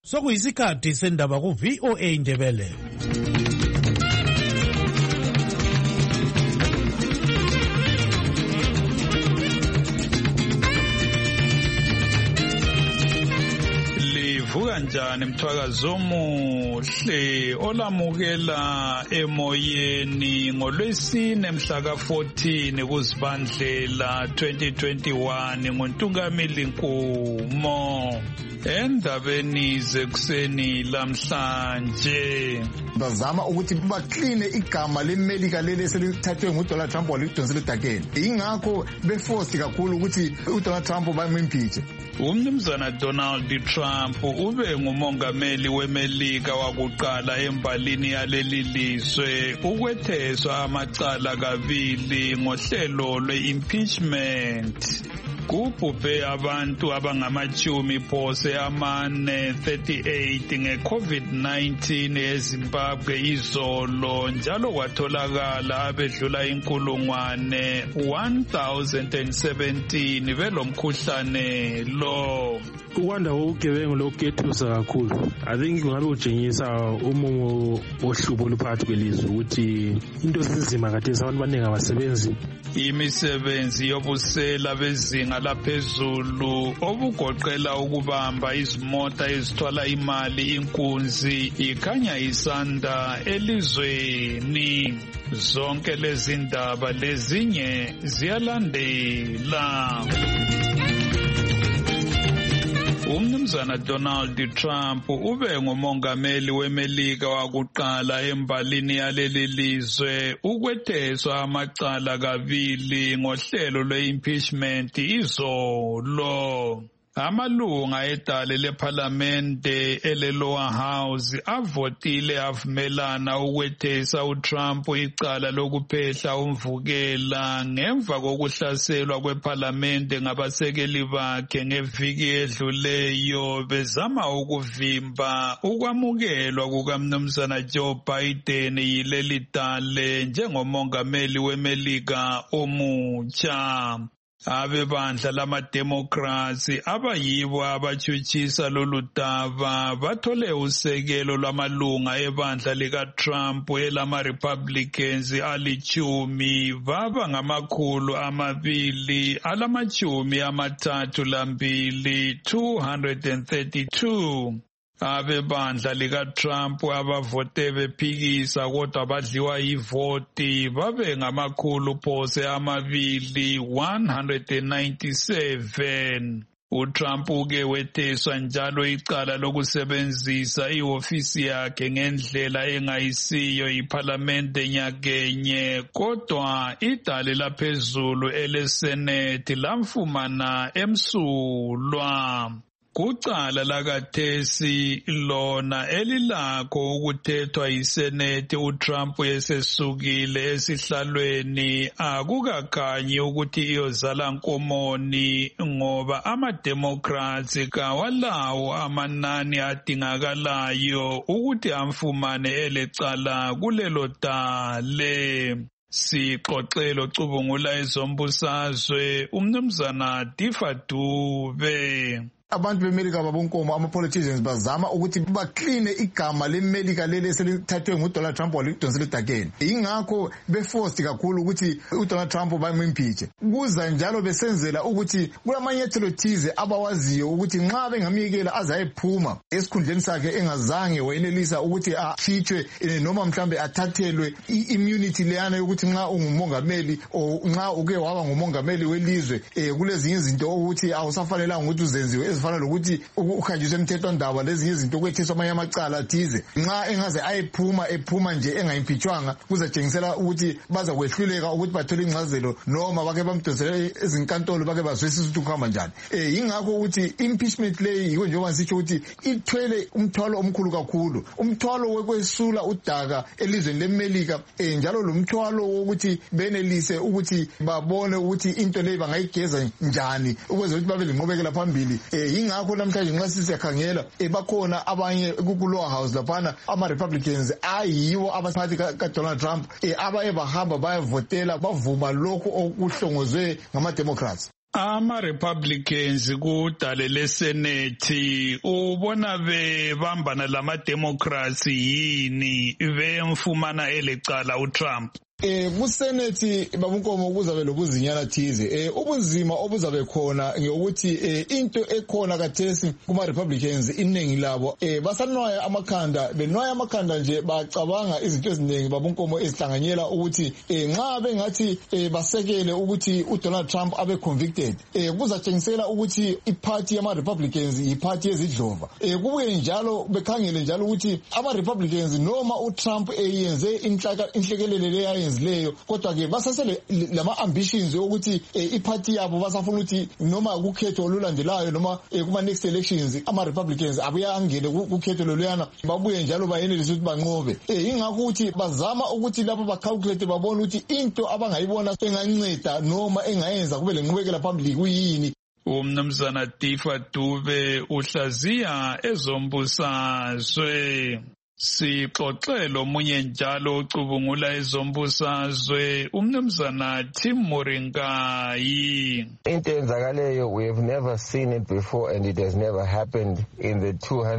Sokuyisikhathi sendaba ku VOA Indebele. Livuka njani mthwakazo omuhle olamukela emoyeni ngolwesine mhla ka-14 kuZibandlela 2021 ngoNtungamili Nkumo. Endabeni zekuseni lamhlanje bazama ukuthi bakline igama leMelika leli eselithathwe nguDonald Trump walidonsela edakeni. Ingakho beforce kakhulu ukuthi uDonald Trump bamimpeach. Umnumzana Donald Trump ube ngumongameli weMelika wakuqala embalini yaleli lizwe ukwetheswa amacala kabili ngohlelo lwe-impeachment. Kubhubhe abantu abangamachumi phose amane 38 nge-COVID-19 eZimbabwe izolo njalo kwatholakala abedlula 1017 belomkhuhlane lo. Ukwanda kobugebengu lokukethusa kakhulu. I think kungabe kutshengisa umumo wohlubo oluphakathi kwelizwe ukuthi into ezinzima khathesi abantu abaningi abasebenzi. Imisebenzi yobusela bezinga laphezulu obugoqela ukubamba izimota ezithwala imali inkunzi ikhanya isanda elizweni. Zonke lezi ndaba lezinye ziyalandela. Umnumzana Donald Trump ube ngumongameli weMelika wakuqala embalini yaleli lizwe ukwetheswa amacala kabili ngohlelo lwe-impeachment izolo. Amalunga edale lephalamende ele-Lower House avotile avumelana ukwethesa uTrump icala lokuphehla umvukela ngemva kokuhlaselwa kwephalamende ngabasekeli bakhe ngeviki edluleyo bezama ukuvimba ukwamukelwa kukaMnumzana Joe Biden yileli dale njengomongameli weMelika omutsha. Abebandla lama-Democrats abayibo abatshutshisa lolu daba bathole usekelo lwamalunga ebandla lika-Trump elama-Republicans ali-10 baba ngamakhulu 232 232. Abebandla lika-Trump abavote bephikisa kodwa badliwa yivoti babe ngamakhulu phose 197. uTrump uke wetheswa njalo icala lokusebenzisa ihofisi yakhe ngendlela engayisiyo iphalamende nyakenye kodwa idale laphezulu eleSenate lamfumana emsulwa. Kucala lakathesi lona elilakho ukuthethwa yiSenate uTrump esesukile esihlalweni akukakhanyi ukuthi iyozala nkomoni ngoba ama-Democrats kawalawo amanani adingakalayo ukuthi amfumane elecala kulelo dale. Sixoxelo cubungula ezombusazwe umnumzana Difa Dube. Abantu beMelika babonkomo ama-politicians bazama ukuthi bakline igama leMelika leli eselithathwe nguDonald Trump walidonsela edakeni. Ingakho beforced kakhulu ukuthi uDonald Trump bamimpeach. Kuza njalo besenzela ukuthi kulamanyathelo thize abawaziyo ukuthi nxa bengamyekela azayephuma esikhundleni sakhe engazange wayenelisa ukuthi akhitshwe noma mhlambe athathelwe i-immunity leyana yokuthi nxa ungumongameli o nxa uke waba ngumongameli welizwe kulezinye izinto ukuthi awusafanelanga ukuthi uzenziwe ezifana lokuthi ukhanjiswe emthethwandaba lezinye izinto kwethiswa amanye amacala athize. Nxa engaze ephuma nje engayimpeachwanga kuzatshengisela ukuthi baza kwehluleka ukuthi bathole incazelo noma bake bamdonsele ezinkantolo bake bazwisisa ukuthi kuhamba njani. Ingakho ukuthi impeachment leyi yiko njengoba sitsho ukuthi ithwele umthwalo omkhulu kakhulu, umthwalo wokwesula udaka elizweni leMelika njalo lo mthwalo wokuthi benelise ukuthi babone ukuthi into leyi bangayigeza njani ukwenzela ukuthi babe lenqubekela phambili. Ingakho namhlanje nxa siyakhangela bakhona abanye ku-Lower House laphana ama-Republicans ayiwo abaphathi kaDonald Trump abaye bahamba bayavotela bavuma lokho okuhlongozwe ngama-Democrats. Ama-Republicans kudale leSenate ubona bebambana lama-Democrats yini bemfumana elecala uTrump? Kusenethi babunkomo kuzabe lobuzinyana thize ubunzima obuzabe khona ngokuthi into ekhona kathesi kuma Republicans iningi labo basanwaya amakhanda nje bacabanga izinto eziningi babunkomo ezihlanganyela ukuthi nxa bengathi basekele ukuthi uDonald Trump abe convicted kuzatshengisela ukuthi iparty yama Republicans iparty yezidlova kubuye njalo bekhangele njalo ukuthi ama Republicans noma uTrump eyenze inhlekelele leyo kodwa ke basasele lama ambitions ukuthi iparty yabo basafuna ukuthi noma ukhetho olulandelayo noma kuma next elections ama Republicans abuyangene ukhetho loluyana babuye njalo bayenelisa ukuthi banqobe ingakho ukuthi bazama ukuthi lapho bacalculate babone ukuthi into abangayibona enganceda noma engayenza kube lenqubekela phambili kuyini. Umnumzana Tifa Dube uhlaziya ezombusazwe. Sixoxelo omunye njalo ocubungula ezombusazwe umnumzana Tim Moringayi. Into enzakaleyo, we have never seen it before and it has never happened in the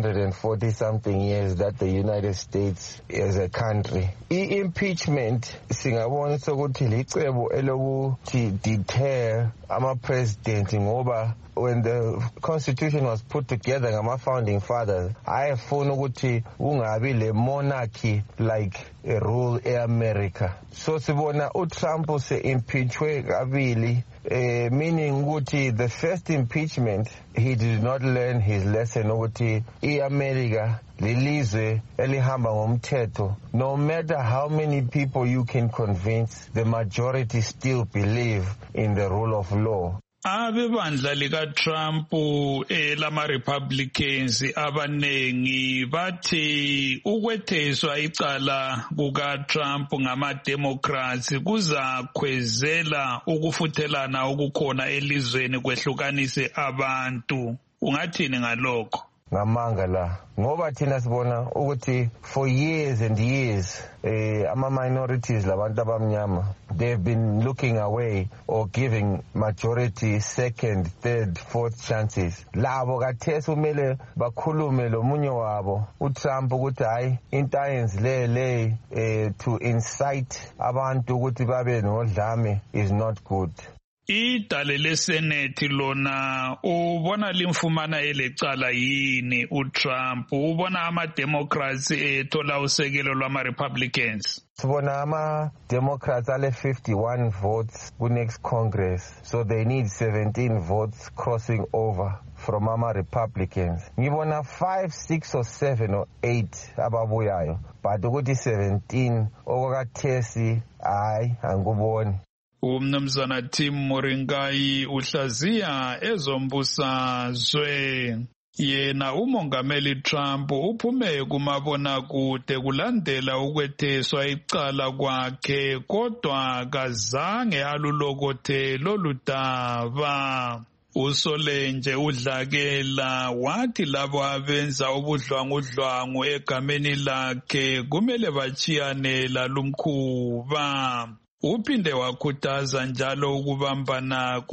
240 something years that the United States is a country. I-impeachment singabona sokuthi licebo elokuthi deter ama-president ngoba when the constitution was put together ngama founding fathers ayefuna ukuthi kungabi le monarchy like a rule eAmerica. So sibona uTrump se impeachwe kabili meaning ukuthi the first impeachment he did not learn his lesson ukuthi iAmerica lilizwe elihamba ngomthetho. No matter how many people you can convince, the majority still believe in the rule of law. Abebandla lika Trump lama Republicans abanengi bathi ukwetheswa icala kuka Trump ngama Democrats kuzakhwezela ukufuthelana okukhona elizweni kwehlukanise abantu. Ungathini ngalokho? Ngamanga la ngoba thina sibona ukuthi for years and years ama minorities labantu abamnyama they've been looking away or giving majority second, third, fourth chances. Labo kathesi umele bakhulume lomunye wabo uTrump ukuthi hayi into ayenzileyo to incite abantu ukuthi babe nodlame is not good. Idale leSenate lona ubona limfumana elecala yini uTrump? Ubona ama-Democrats ethola usekelo lwama-Republicans? Sibona ama-Democrats ale 51 votes ku-next Congress, so they need 17 votes crossing over from ama-Republicans. Ngibona 5, 6 or 7 or 8 ababuyayo, but ukuthi 17 okwakathesi hayi anguboni. Umnumzana Tim Moringayi uhlaziya ezombusazwe. Yena umongameli Trump uphume kumabonakude kulandela ukwetheswa icala kwakhe kodwa kazange alulokothe loludaba. Usolenje udlakela wathi labo abenza ubudlwangudlwangu egameni lakhe kumele bachiyane lalumkhuba. Uphinde wakhuthaza njalo ukubambana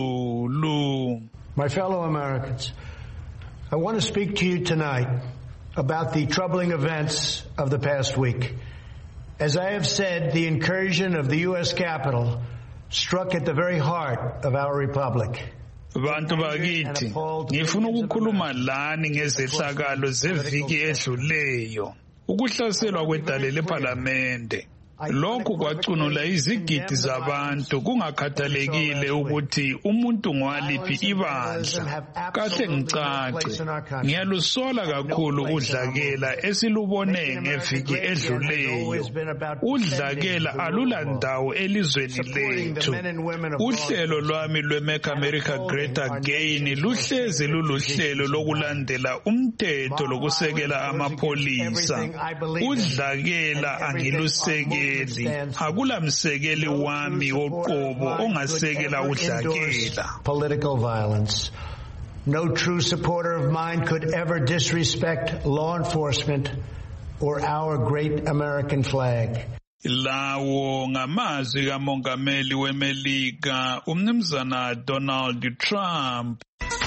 kuZulu. My fellow Americans, I want to speak to you tonight about the troubling events of the past week. As I have said, the incursion of the U.S. Capitol struck at the very heart of our republic. Bantu bakithi, ngifuna ukukhuluma lani ngezehlakalo zeviki edluleyo. Ukuhlaselwa kwedale leParlamente. Lokhu kwacunula izigidi zabantu kungakhathalekile ukuthi umuntu ngwaliphi ibandla. Kahle ngicace, ngiyalusola kakhulu udlakela esilubone ngeviki edluleyo. Udlakela alula ndawo elizweni lethu. Uhlelo lwami lwe-Make America Great Again luhlezi luluhlelo lokulandela umthetho lokusekela amapholisa. Udlakela angilusekeli. Akula msekeli wami oqobo ongasekela udlakela. Political violence. No true supporter of mine could ever disrespect law enforcement or our great American flag. Lawo ngamazwi kaMongameli weMelika uMnumzana Donald Trump.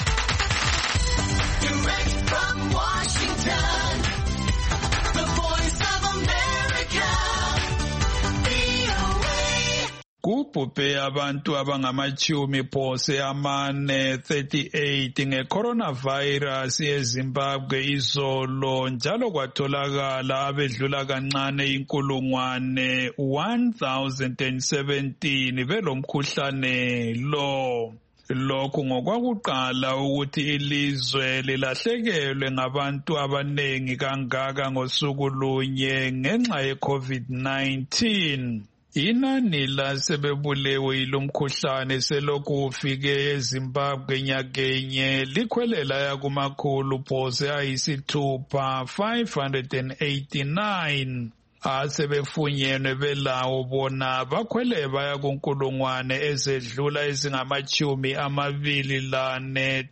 Direct from Washington, the Voice of America, VOA. Kubhubhe abantu abangama-38 nge-coronavirus eZimbabwe izolo, njalo kwatholakala abedlula kancane 1,017 belomkhuhlane lo. Lokhu ngokwakuqala ukuthi ilizwe lilahlekelwe ngabantu abanengi kangaka ngosuku lunye ngenxa ye-COVID-19. Inani lasebebulewe yilomkhuhlane selokhu ufike eZimbabwe nyakenye likhwelela yakumakhulu phose ayisithupha 589. Asebefunyenwe belawo bona bakhwele baya kunkulungwane ezedlula ezingama-24,256.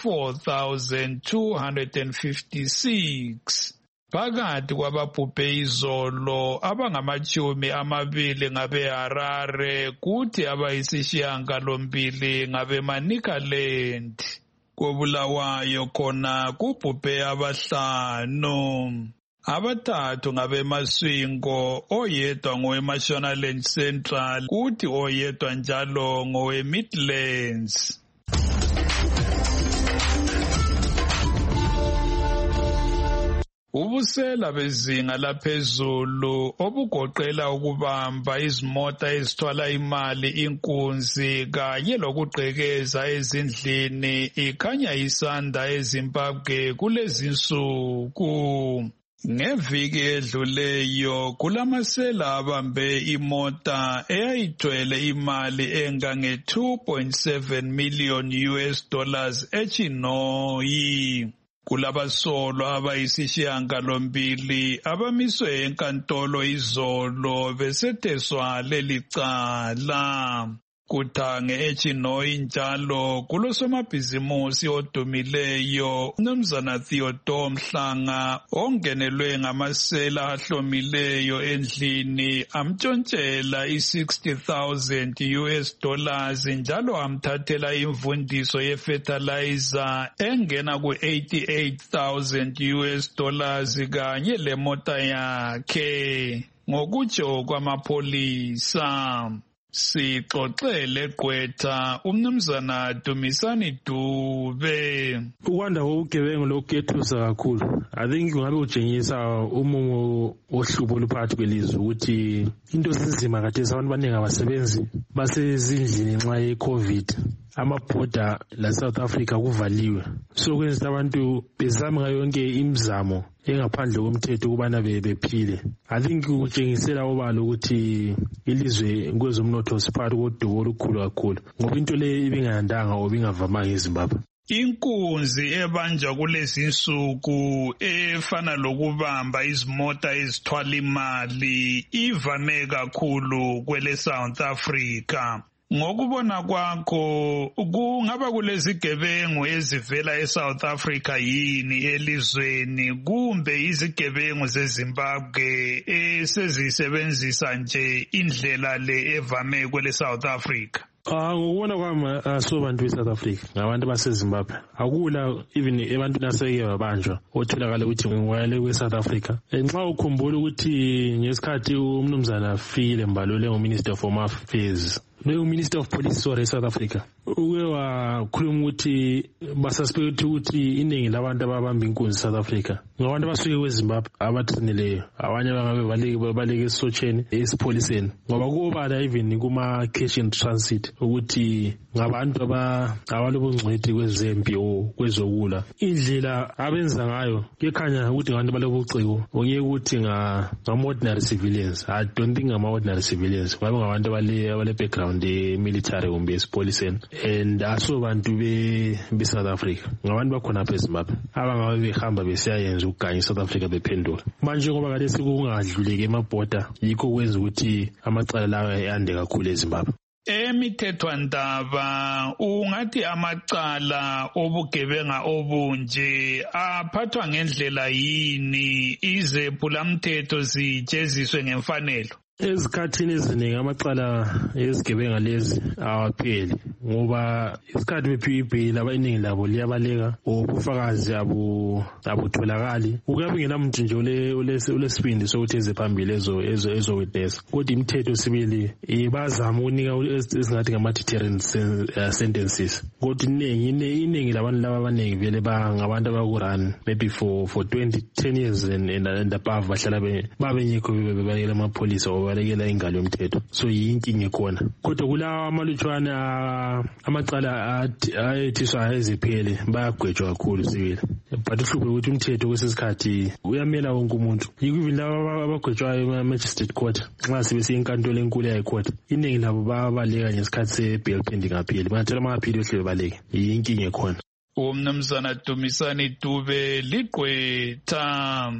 Phakathi kwababhubhe izolo abangama-20 ngabeHarare kuthi abayisishiyagalombili ngabeManicaland. KoBulawayo khona kubhubhe 5. Abathathu ngabeMasvingo, oyedwa ngoweMashonaland Central kuthi oyedwa njalo ngoweMidlands. Ubusela bezinga laphezulu obugoqela ukubamba izimota ezithwala imali inkunzi kanye lokugqekeza ezindlini ikhanya isanda eZimbabwe kulezinsuku. Ngeviki edluleyo kulamasela abambe imota eyayithwele imali engange $2.7 million eChinoyi. Kulabasolwa abayisishiyagalombili abamiswe enkantolo izolo besetheswa lelicala. Kuthange eChinoyi njalo kulosomabhizimusi odumileyo uMnumzana Theodore Mhlanga ongenelwe ngamasela ahlomileyo endlini amtshontshela $60,000 njalo amthathela imvundiso yefertilizer engena ku$88,000 kanye lemota yakhe, ngokutsho kwamapholisa. Sixoxele Gqwetha uMnumzana Dumisani Dube. Ukwanda kobugebengu lokuyethusa kakhulu. I think ngabe utshengisa umumo ohlubo oluphakathi kwelizwe ukuthi into sinzima khathesi abantu abaningi abasebenzi basezindlini ngenxa ye-COVID. Amabhoda la-South Africa kuvaliwe. So kwenza abantu bezama ngayo yonke imizamo engaphandle komthetho ukubana bephile. I think utshengisela obala ukuthi ilizwe kwezomnotho siphakathi kodubo olukhulu kakhulu ngoba into le ibingandanga or ibingavamanga eZimbabwe. Inkunzi ebanjwa kulezi insuku efana lokubamba izimota ezithwala imali ivame kakhulu kwele South Africa. Ngokubona kwakho kungaba kulezigebengu ezivela eSouth Africa yini elizweni kumbe izigebengu zeZimbabwe esezisebenzisa nje indlela le evame kwele South Africa? Ngokubona kwami asobantu beSouth Africa ngabantu baseZimbabwe. Akula even ebantwini aseke babanjwa otholakala ukuthi ngwale kweSouth Africa. Nxa ukhumbula ukuthi ngesikhathi uMnumzana Fikile Mbalule nguMinister of Home Affairs Minister of Police South Africa uke wakhuluma ukuthi basuspect ukuthi iningi labantu ababamba inkunzi South Africa ngabantu abasuke kweZimbabwe abathinileyo, abanye bangabe baleke esotsheni esipholiseni ngoba kubala even kuma cash in transit ukuthi ngabantu abalobungcwethi kwezempi kwezokula. Indlela abenza ngayo kekhanya ukuthi ngabantu balobuciko ongeke ukuthi ngama-ordinary civilians. I don't think ngama-ordinary civilians babe ngabantu abale background military kumbe esipholiseni and asobantu be-South Africa ngabantu bakhona apha eZimbabwe abangabe behamba besiyayenza ukuganya eSouth Africa bephenduka. Manje ngoba kade sekungadluleki emabhoda yikho kwenza ukuthi amacala lawo yande kakhulu eZimbabwe. Emithethwandaba ungathi amacala obugebenga obunje aphathwa ngendlela yini izephulamthetho zijeziswe ngemfanelo? Ezikhathini eziningi amacala ezigebenga lezi awapheli ngoba isikhathi bephiwa ibheyili abaningi labo liyabaleka ubufakazi abutholakali kuyabe kungenamuntu nje olesibindi sokuthi eze phambili ezowitness kodwa imithetho sibili bazama ukunika ezingathi ngama-deterrent sentences kodwa iningi labantu laba abaningi vele bangabantu abakurun maybe for 10 years and above bahlala babengekho bebalekela amapholisa balekela ingalo yomthetho so yinkinga ekhona kodwa kulawa amalutshwana amacala ayethiswa eziphele bayagwetshwa kakhulu sibili but uhlupho ukuthi umthetho kwesikhathi uyamela wonke umuntu even laba abagwetshwayo ema-magistrate court nxa sibe inkantolo enkulu yayikhotha iningi labo babaleka ngesikhathi se-bail pending aphili bangathola ama-aphili behle bebaleke yinkinga ekhona. Umnumzana Dumisani Dube ligqwetha.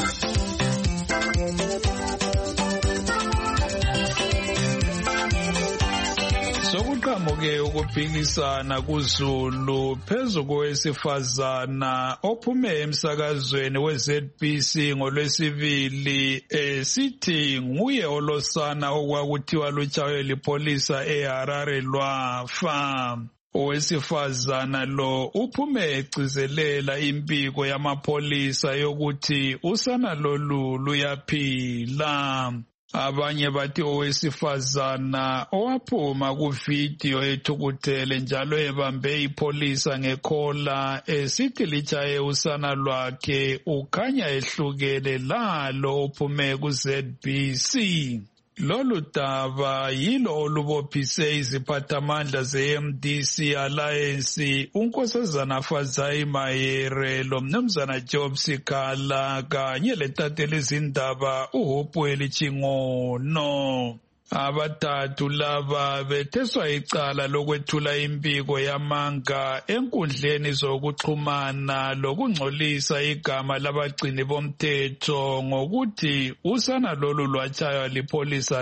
Sokuqhamuke ukuphikisana kuZulu phezu kowesifazana ophume emsakazweni we-ZBC ngolwesibili sithi nguye olosana okwakuthiwa lutshaywe lipholisa eHarare lwafa. Owesifazana lo uphume egcizelela impiko yamapholisa yokuthi usana lolu luyaphila. Abanye bathi owesifazana owaphuma kuvidiyo ethukuthele njalo ebambe ipholisa ngekhola esithi litshaye usana lwakhe ukhanya ehlukele lalo ophume ku-ZBC. Lolu daba yilo olubophise iziphathamandla ze-MDC Alliance unkosazana Fazai Mayere lomnumzana Job Sikhala kanye letatheli izindaba uHopewell Chingono. Abathathu laba betheswa icala lokwethula impiko yamanga enkundleni zokuxhumana lokungcolisa igama labagcini bomthetho ngokuthi usana lolu lwatshaywa lipholisa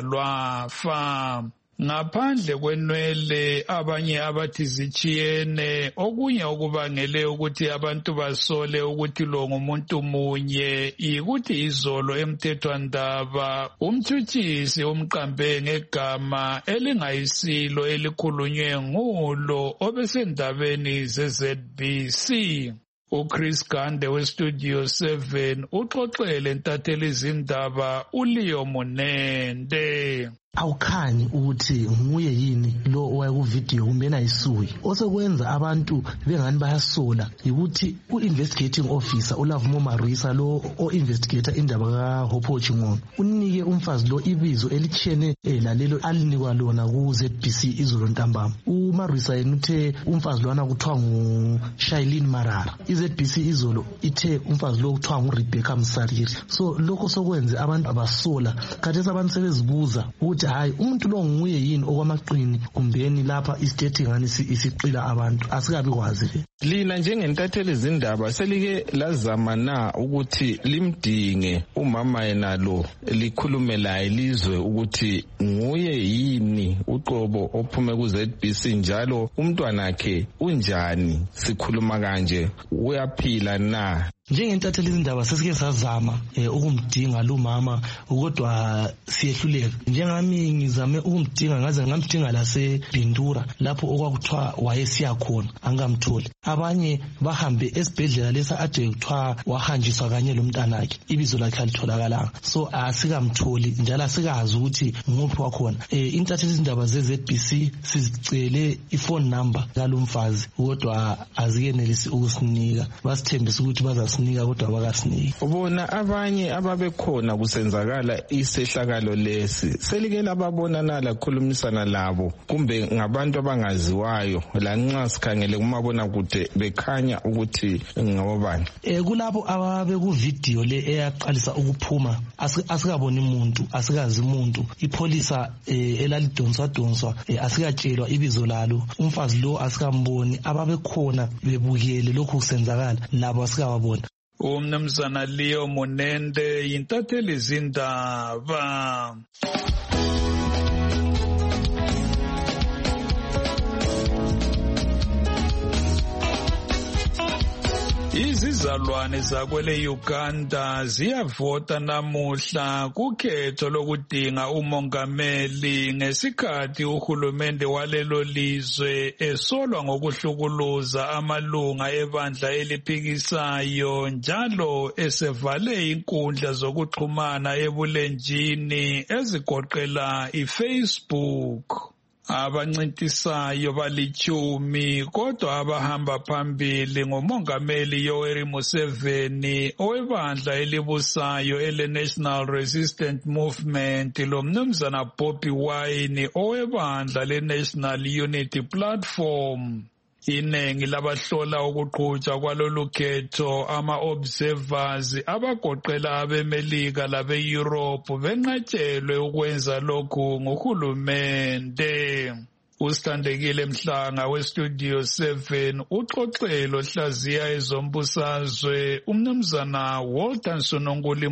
lwafa. Ngaphandle kwenwele abanye abathi zichiyene okunye okubangele ukuthi abantu basole ukuthi lo ngumuntu munye ikuthi izolo emthethwandaba umthutshisi umqambe ngegama elingayisilo elikhulunywe ngulo obesendabeni ze-ZBC. uChris Gande weStudio 7 uxoxele entatheli izindaba uLeo Munende. Awukhanyi ukuthi nguye yini lo owakuvidiyo kumbena isuyi osekwenza abantu bengani bayasola ukuthi u-investigating officer uLavumo Marisa lo o-investigator indaba kaHopewell Chingono unike umfazi lo ibizo elitshene lalelo alinikwa lona ku-ZBC izolo ntambama. uMarisa yena uthe umfazi lwana kuthiwa nguShailene Marara. iZBC izolo ithe umfazi lo kuthiwa nguRebecca Msariri. So lokho sokwenze abantu abasola khathesi abantu sebezibuza ukuthi hayi umuntu lo nguye yini okwamaqini kumbeni lapha istate ngani isiqila abantu asikabi kwazi. Lina njengentatheli izindaba selike lazama na ukuthi limdinge umama yena lo likhulume laye lizwe ukuthi nguye yini uqobo ophume ku-ZBC njalo umntwana wakhe unjani sikhuluma kanje uyaphila na? Njengentatheli izindaba sesike sazama ukumdinga lo mama kodwa siyehluleka. Njengami ngizame ukumdinga ngaze ngamdinga laseBindura lapho okwakuthiwa wayesiya khona angamtholi. Abanye bahambe esibhedlela lesa ade kuthiwa wahanjiswa kanye lomntanakhe ibizo lakhe alitholakala. So asikamtholi njalo asikazi ukuthi nguphi wakhona. Intatheli izindaba ze-ZBC sizicele iphone number kalomfazi kodwa azikenelisi ukusinika. Basithembisa ukuthi bazasinika kodwa abakasinika. Ubona abanye ababekhona kusenzakala isehlakalo lesi selike lababonana lakhulumisana labo kumbe ngabantu abangaziwayo lanxa sikhangele kumabona kude bekhanya ukuthi ngabobani? Kulabo ababe kuvidiyo le eyaqalisa ukuphuma asikaboni umuntu asikazi umuntu. Ipolisa elalidonswa asikatshelwa ibizo lalo. Umfazi lo asikamboni. Ababekhona bebukele lokhu kusenzakala labo asikababona. Umnumzana Leo Munende yintatheli izindaba. Izizalwane zakwele Uganda ziyavota namuhla kukhetho lokudinga umongameli ngesikhathi uhulumende walelo lizwe esolwa ngokuhlukuluza amalunga ebandla eliphikisayo njalo esevale inkundla zokuxhumana ebulenjini ezigoqela iFacebook. Abancintisayo balitshumi kodwa abahamba phambili ngomongameli Yoweri Museveni owebandla elibusayo ele-National Resistance Movement lomnumzana Bobi Wine owebandla le-National Unity Platform. Iningi labahlola ukuqhutshwa kwalolu khetho ama-observers abagoqela abeMelika labe-Europe benqatshelwe ukwenza lokhu nguhulumende. Usithandekile Mhlanga weStudio 7 uxoxelo hlaziya ezombusazwe umnumzana Walter Nsononguli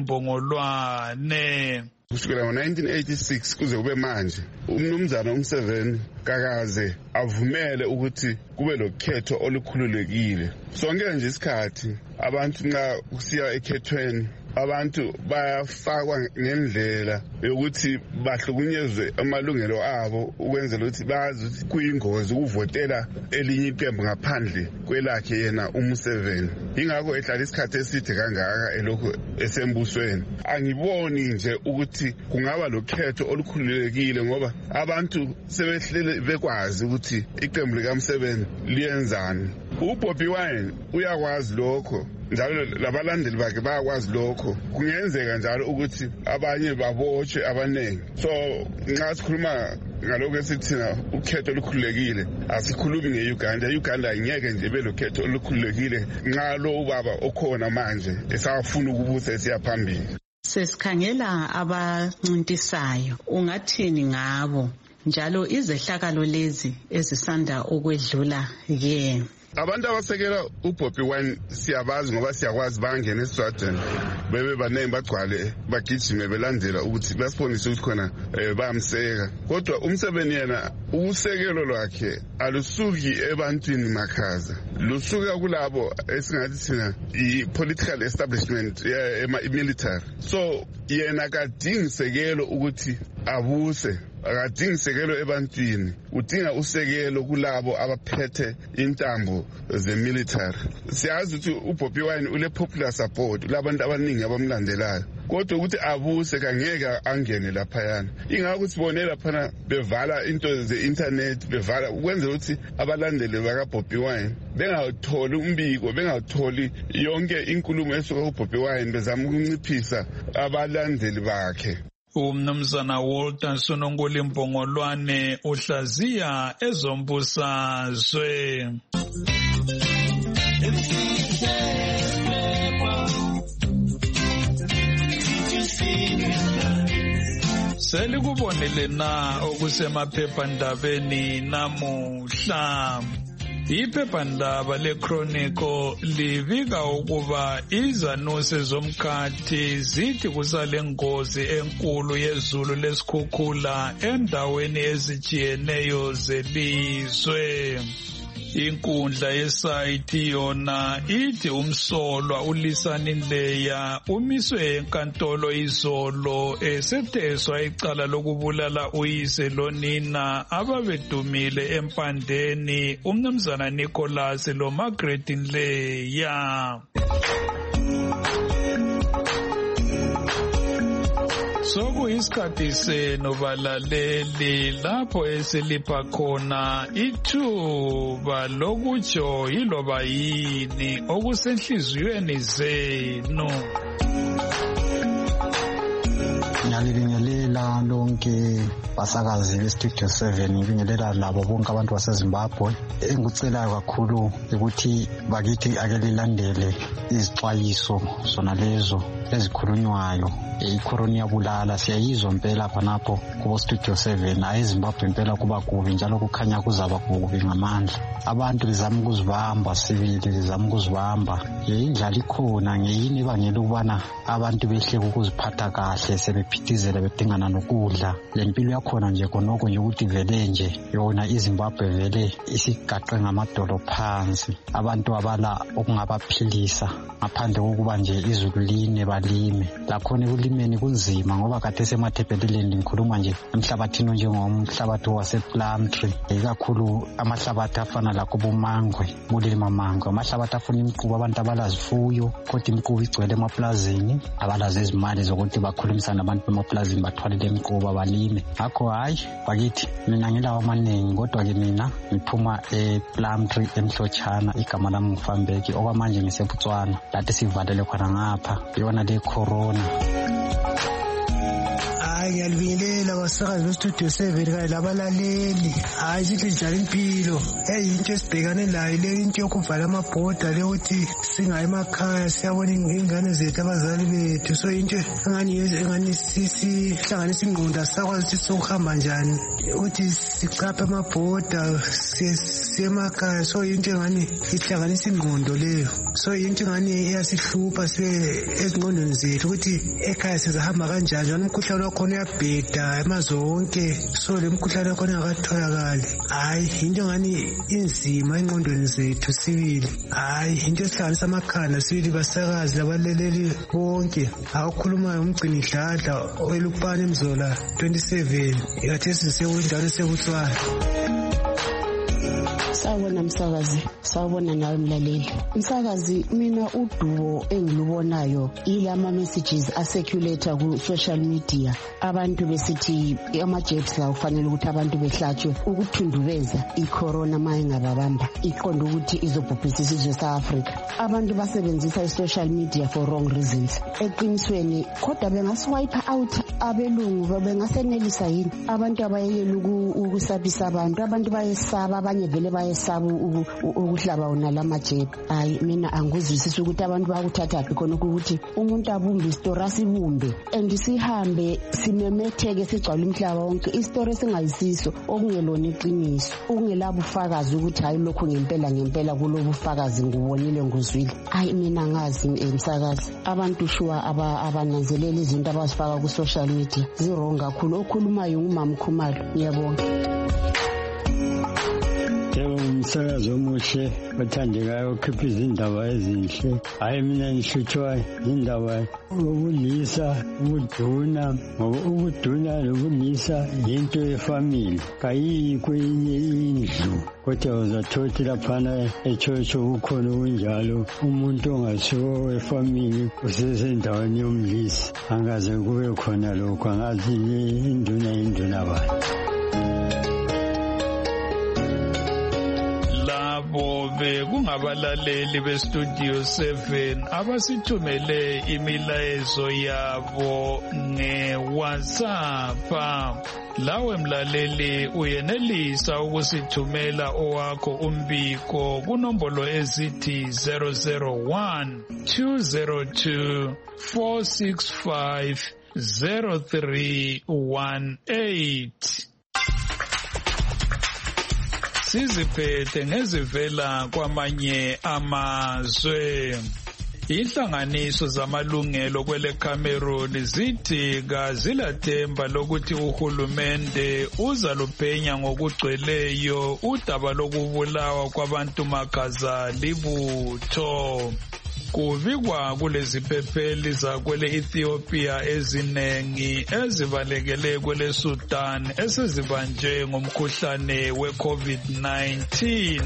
Mbongolwane. Kusukela ngo-1986 kuze kube manje umnumzana uMseveni kakaze avumele ukuthi kube lokhetho olukhululekile. Sonke nje isikhathi abantu nxa kusiya ekhethweni abantu bayafakwa ngendlela yokuthi bahlukunyezwe amalungelo abo ukwenzela ukuthi bazi ukuthi kuyingozi ukuvotela elinye iqembu ngaphandle kwelakhe yena uMuseveni. Ingakho ehlala isikhathi eside kangaka elokhu esembusweni. Angiboni nje ukuthi kungaba lokhetho olukhululekile ngoba abantu sebehlele bekwazi ukuthi iqembu likaMuseveni liyenzani. uBobi Wine uyakwazi lokho njalo labalandeli bakhe bayakwazi lokho. Kungenzeka njalo ukuthi abanye babotshwe abaningi. So nxa sikhuluma ngalokho esithina ukhetho olukhululekile asikhulumi ngeUganda. Uganda ngeke nje belokhetho olukhululekile nxa lo ubaba okhona manje esafuna ukubusa esiyaphambili. Sesikhangela abancintisayo ungathini ngabo njalo izehlakalo lezi ezisanda ukwedlula ke abantu abasekela uBobi Wine siyabazi ngoba siyakwazi bangena eSweden bebe baningi bagcwale bagijime belandela ukuthi basibonise ukuthi khona bayamseka. Kodwa uMseveni yena usekelo lwakhe alusuki ebantwini makhaza, lusuka kulabo esingathi thina i-political establishment military. So yena kadingi sekelo ukuthi abuse, akadingi sekelo ebantwini, udinga usekelo kulabo abaphethe intambo ze-military. Siyazi ukuthi uBobi Wine ule popular support labantu abaningi abamlandelayo, kodwa ukuthi abuse kangeke angene laphayana. Ingakho sibone laphana bevala into ze-internet, bevala ukwenzela ukuthi abalandeli bakaBobi Wine bengatholi umbiko, bengatholi yonke inkulumo esuka kuBobi Wine, bezama ukunciphisa abalandeli bakhe. Umnumzana Walter Nsononguli Mbongolwane uhlaziya ezombusazwe. Selikubonile na okusemaphephandabeni namuhla. Iphephandaba leChronicle livika ukuba izanuse zomkhathi zithi kusale ngozi enkulu yezulu lesikhukhula endaweni ezijiyeneyo zelizwe. Inkundla yesayithi yona ithi umsolwa uLisani Nleya umiswe enkantolo izolo esetheswa icala lokubulala uyise lonina ababedumile empandeni umnumzana Nicholas lo Margaret Nleya. Sokuyisikhathi senu balaleli lapho esilipha khona ithuba lokutsho yiloba yini okusenhliziyweni zenu. Ngiyalibingelela lonke basakazi beStudio 7, ngibingelela labo bonke abantu baseZimbabwe. Engikucelayo kakhulu ukuthi bakithi ake lilandele izixwayiso zona lezo ezikhulunywayo. icorona iyabulala, siyayizwa impela phanapho kubo Studio 7. eZimbabwe impela kuba kubi njalo kukhanya kuzaba kubi ngamandla. Abantu lizama ukuzibamba, sibili lizama ukuzibamba. Indlala ikhona, ngeyini ibangela ukubana abantu behle ukuziphatha kahle bephithizela bedingana nokudla lempilo yakhona nje konoko nje ukuthi vele nje yona iZimbabwe vele isigaxe ngamadolo phansi abantu abala okungabaphilisa ngaphandle kokuba nje izulu line balime lakhona ekulimeni kunzima ngoba kade semathebheleleni ngikhuluma nje emhlabathini njengomhlabathi wasePlumtree ikakhulu amahlabathi afana lakubo mangwe bulima mangwe amahlabathi afuna imqubo abantu abalazifuyo kodwa imqubo igcwele emaplazini abalazi izimali zokuthi bakhulumisana abantu bemaplazini bathwalele imqubo balime ngakho hayi bakithi mina ngilawa amaningi kodwa ke mina ngiphuma ePlumtree emhlotshana igama lami ngifambeki okwamanje ngiseBotswana lathi sivalele khona ngapha yona le corona. Ngiyalibingelela abasakazi bestudio 7 kanye labalaleli. Hayi sihle njalo impilo. Into esibhekane nayo le into yokuvala amabhoda le ukuthi singayi emakhaya siyabona ingane zethu abazali bethu so into engani sihlanganisa ingqondo asakwazi ukuthi sokuhamba njani ukuthi sichaphe amabhoda siyemakhaya so into engani ihlanganisa ingqondo leyo so into engani iyasihlupha ezingqondweni zethu ukuthi ekhaya sizahamba kanjani njalo umkhuhlane wakhona uyabheda emazonke so le mkhuhlane wakhona akatholakali hayi into engani inzima engqondweni zethu sibili hayi into esihlanganisa amakhanda sibili basakazi labaleleli bonke akukhulumayo umgcini idladla oyelupane emzola 27 ikathesi sisewindawo eseBotswana. Sawubona msakazi, sawubona nawe mlaleli. Msakazi, mina uduo engilubonayo ilama messages acirculator ku social media. Abantu besithi ama-jabs la kufanele ukuthi abantu behlatshwe ukuthundubeza icorona mayengababamba iqonda ukuthi izobhubhisa isizwe se-Africa. Abantu basebenzisa i-social media for wrong reasons. Eqinisweni kodwa bengaswipe out abelungu bengasenelisa yini abantu abayekela ukusabisa abantu bayesaba abanye vele bayesaba ukuhlaba wona lamajeb. Hayi mina angikuzwisisi ukuthi abantu bakuthathaphi khona ukuthi umuntu abumbe isitori asibumbe and sihambe simemetheke sigcwala umhlaba wonke isitori singayisiso okungelona iqiniso okungelabo ufakazi ukuthi hayi lokho ngempela kulobu ufakazi ngubonile nguzwile. Hayi mina ngazi emsakazi abantu shuwa abananzelela izinto abazifaka ku social media zirong kakhulu okhulumayo ngumama Khumalo. Ngiyabonga. Umsakazi omuhle othandekayo okhipha izindaba ezinhle. Hayi mina ngihluthwa indaba ubulisa ubuduna ngoba ubuduna nobulisa yinto yefamily kayiyi kwenye indlu kodwa uzathothi laphana eChurch kukhona kunjalo umuntu ongasuka wefamily usesendaweni yomlisi angaze kube khona lokho angazi induna bani. Kungabalaleli bestudio 7 abasithumele imilayezo yabo ngeWhatsApp. Lawe mlaleli uyenelisa ukusithumela owakho umbiko kunombolo ezithi 001 202 465 0318. Siziphethe ngezivela kwamanye amazwe. Inhlanganiso zamalungelo kwele Cameroon zithi kazilathemba lokuthi uhulumende uzaluphenya ngokugcweleyo udaba lokubulawa kwabantu magaza libutho. Kuvikwa kulezi phepheli zakwele Ethiopia ezinengi ezibalekele kwele Sudan esezibanjwe ngomkhuhlane we-COVID-19.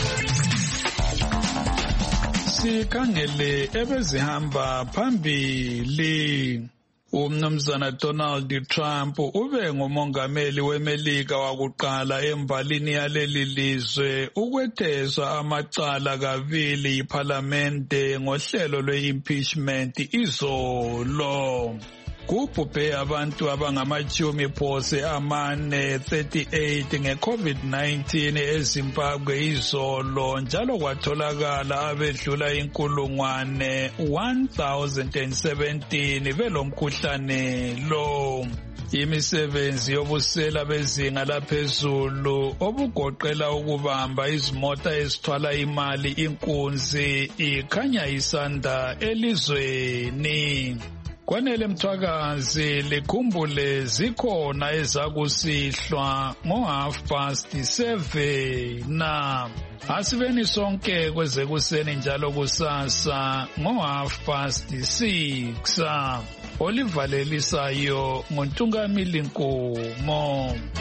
Sikhangele ebezihamba phambili. Umnumzana Donald Trump ube ngumongameli weMelika wakuqala embalini yaleli lizwe ukwetheswa amacala kabili yiphalamende ngohlelo lwe-impeachment izolo. Kubhubhe abantu abangamachumi phose amane 38 nge-COVID-19 eZimbabwe izolo njalo kwatholakala abedlula inkulungwane 1017 belomkhuhlane lo. Imisebenzi yobusela bezinga laphezulu obugoqela ukubamba izimota ezithwala imali inkunzi ikhanya isanda elizweni. Kwanele Mthwakazi likhumbule zikhona ezakusihlwa ngo7:30 na asibeni sonke kwezekuseni njalo kusasa ngo6:30 olivalelisayo nguNtungamili Nkomo.